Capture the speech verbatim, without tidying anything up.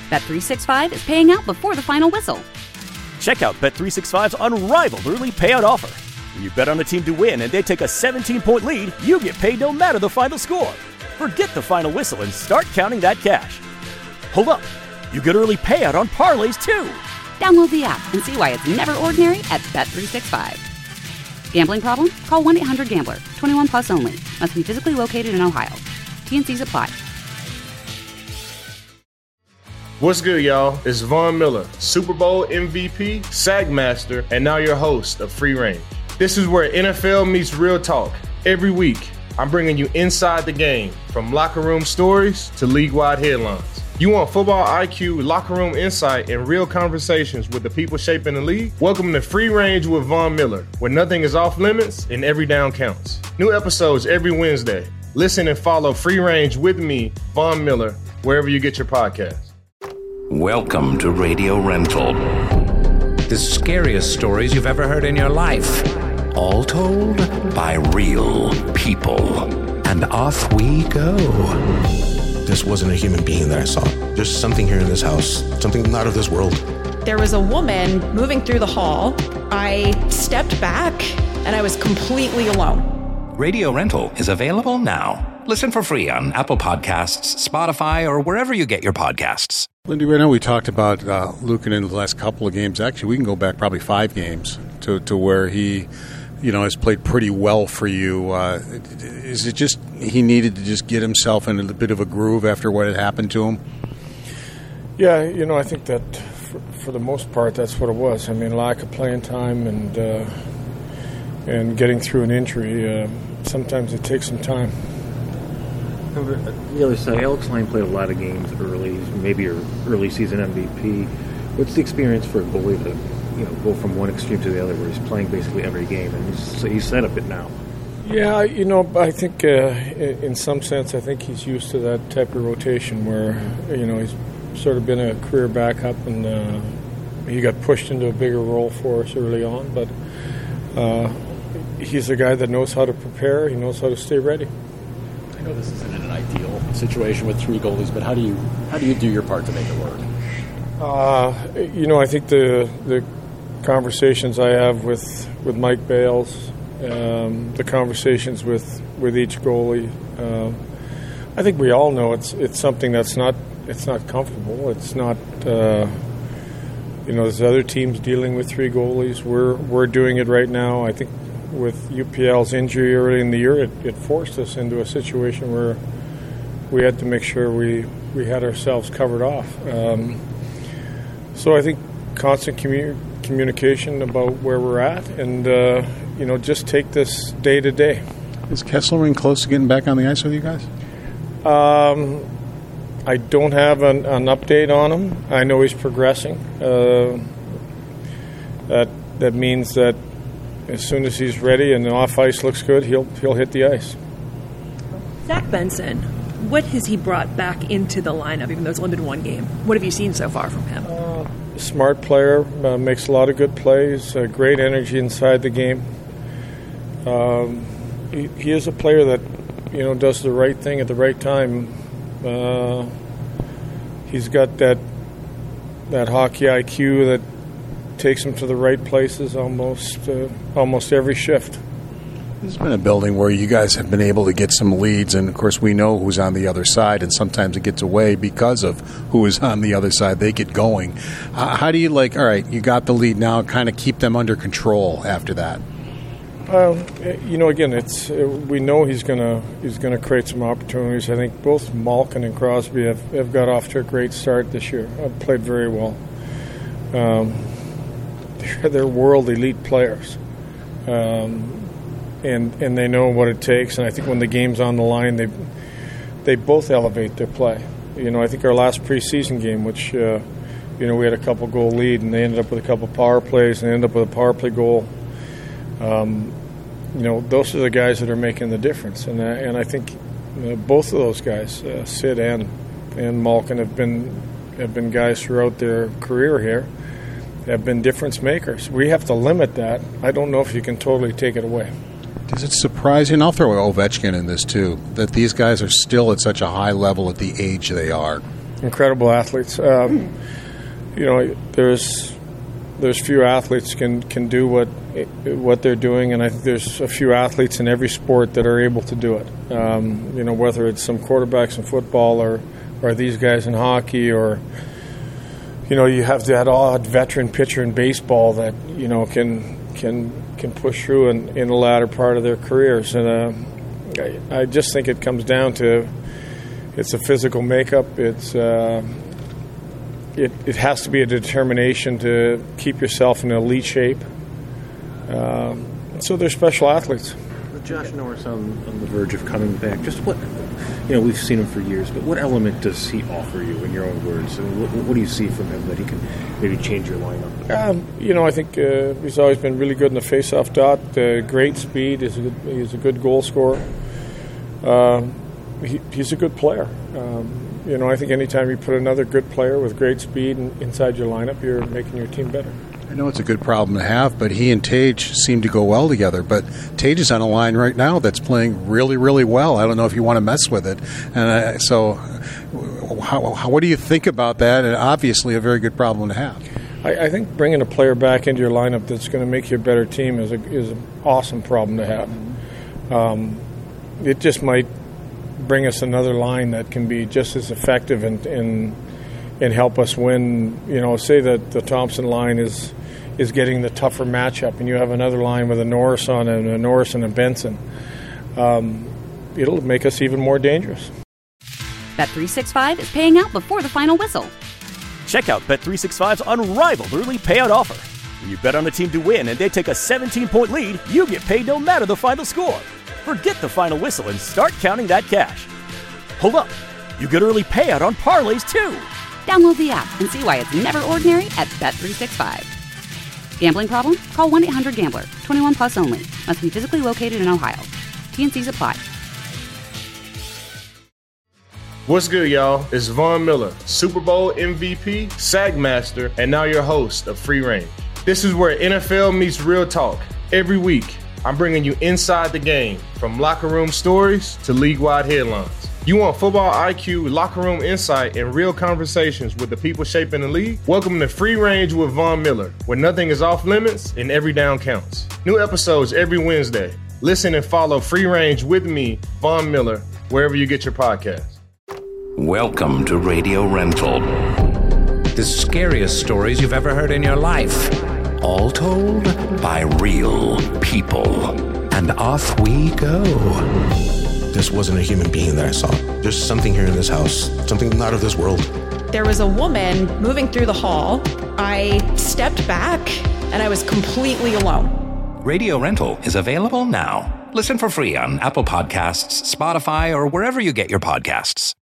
Bet three sixty-five is paying out before the final whistle. Check out Bet three sixty-five's unrivaled early payout offer. When you bet on a team to win and they take a seventeen-point lead, you get paid no matter the final score. Forget the final whistle and start counting that cash. Hold up. You get early payout on parlays, too. Download the app and see why it's never ordinary at Bet three sixty-five. Gambling problem? Call one eight hundred gambler. twenty-one plus only. Must be physically located in Ohio. T N Cs apply. What's good, y'all? It's Von Miller, Super Bowl M V P, Sack Master, and now your host of Free Range. This is where N F L meets real talk. Every week, I'm bringing you inside the game, from locker room stories to league-wide headlines. You want football I Q, locker room insight, and real conversations with the people shaping the league? Welcome to Free Range with Von Miller, where nothing is off limits and every down counts. New episodes every Wednesday. Listen and follow Free Range with me, Von Miller, wherever you get your podcasts. Welcome to Radio Rental. The scariest stories you've ever heard in your life. All told by real people. And off we go. This wasn't a human being that I saw. There's something here in this house, something not of this world. There was a woman moving through the hall. I stepped back and I was completely alone. Radio Rental is available now. Listen for free on Apple Podcasts, Spotify, or wherever you get your podcasts. Lindy, right now we talked about uh, Lukin in the last couple of games. Actually, we can go back probably five games to, to where he, you know, has played pretty well for you. Uh, is it just he needed to just get himself in a bit of a groove after what had happened to him? Yeah, you know, I think that for, for the most part that's what it was. I mean, lack of playing time and uh, and getting through an injury. Uh, sometimes it takes some time. The other side, Alex Line played a lot of games early, maybe your early season M V P. What's the experience for a goalie to, you know, go from one extreme to the other, where he's playing basically every game, and he's, he's set up it now? Yeah, you know, I think uh, in some sense, I think he's used to that type of rotation where, you know, he's sort of been a career backup, and uh, he got pushed into a bigger role for us early on. But uh, he's a guy that knows how to prepare. He knows how to stay ready. I know this isn't an ideal situation with three goalies, but how do you how do you do your part to make it work? Uh, you know, I think the the conversations I have with, with Mike Bales, um, the conversations with, with each goalie, uh, I think we all know it's it's something that's not it's not comfortable. It's not uh, you know, there's other teams dealing with three goalies. We're we're doing it right now. I think with U P L's injury early in the year, it, it forced us into a situation where we had to make sure we, we had ourselves covered off. Um, so I think constant commu- communication about where we're at, and uh, you know, just take this day to day. Is Kesselring close to getting back on the ice with you guys? Um, I don't have an, an update on him. I know he's progressing. Uh, that that means that as soon as he's ready and the off ice looks good, he'll he'll hit the ice. Zach Benson, what has he brought back into the lineup, even though it's limited one game? What have you seen so far from him? Uh, smart player, uh, makes a lot of good plays, uh, great energy inside the game. Um, he, he is a player that, you know, does the right thing at the right time. Uh, he's got that that hockey I Q that takes him to the right places almost uh, almost every shift. This has been a building where you guys have been able to get some leads, and of course we know who's on the other side, and sometimes it gets away because of who is on the other side. They get going. Uh, how do you, like, all right, you got the lead now, kind of keep them under control after that? Uh, you know, again, it's uh, we know he's gonna he's gonna create some opportunities. I think both Malkin and Crosby have, have got off to a great start this year. Have played very well. Um, they're, they're world elite players. Um, And, and they know what it takes, and I think when the game's on the line, they they both elevate their play. You know, I think our last preseason game, which uh, you know we had a couple goal lead, and they ended up with a couple power plays, and ended up with a power play goal. Um, you know, those are the guys that are making the difference, and uh, and I think you know, both of those guys, uh, Sid and and Malkin, have been have been guys throughout their career here, have been difference makers. We have to limit that. I don't know if you can totally take it away. Does it surprise you, and I'll throw Ovechkin in this too, that these guys are still at such a high level at the age they are? incredible athletes. Um, you know, there's there's few athletes can can do what what they're doing, and I think there's a few athletes in every sport that are able to do it. Um, you know, whether it's some quarterbacks in football or or these guys in hockey, or you know, you have that odd veteran pitcher in baseball that you know can can can push through in, in the latter part of their careers. And uh, I, I just think it comes down to it's a physical makeup. It's uh, it it has to be a determination to keep yourself in elite shape. Um, so they're special athletes. With Josh Norris on, on the verge of coming back, just what, you know, we've seen him for years, but what element does he offer you, in your own words? I mean, what, what do you see from him that he can maybe change your lineup? Um, you know, I think uh, he's always been really good in the face-off dot, uh, great speed, he's a good, he's a good goal scorer. Um, he, he's a good player. Um, you know, I think anytime you put another good player with great speed in, inside your lineup, you're making your team better. I know it's a good problem to have, but he and Tage seem to go well together. But Tage is on a line right now that's playing really, really well. I don't know if you want to mess with it. And uh, so how, how, what do you think about that? And obviously a very good problem to have. I, I think bringing a player back into your lineup that's going to make you a better team is a, is an awesome problem to have. Um, it just might bring us another line that can be just as effective and and, and help us win. You know, say that the Thompson line is is getting the tougher matchup, and you have another line with a Norris on it, and a Norris and a Benson. Um, it'll make us even more dangerous. Bet three sixty-five is paying out before the final whistle. Check out Bet three sixty-five's unrivaled early payout offer. When you bet on a team to win and they take a seventeen-point lead, you get paid no matter the final score. Forget the final whistle and start counting that cash. Hold up. You get early payout on parlays, too. Download the app and see why it's never ordinary at Bet three sixty-five. Gambling problem? Call one eight hundred gambler. twenty-one plus only. Must be physically located in Ohio. T N Cs apply. What's good, y'all? It's Von Miller, Super Bowl M V P, SAG Master, and now your host of Free Range. This is where N F L meets real talk. Every week, I'm bringing you inside the game, from locker room stories to league-wide headlines. You want football I Q, locker room insight, and real conversations with the people shaping the league? Welcome to Free Range with Von Miller, where nothing is off limits and every down counts. New episodes every Wednesday. Listen and follow Free Range with me, Von Miller, wherever you get your podcasts. Welcome to Radio Rental. The scariest stories you've ever heard in your life. All told by real people. And off we go. This wasn't a human being that I saw. There's something here in this house, something not of this world. There was a woman moving through the hall. I stepped back, and I was completely alone. Radio Rental is available now. Listen for free on Apple Podcasts, Spotify, or wherever you get your podcasts.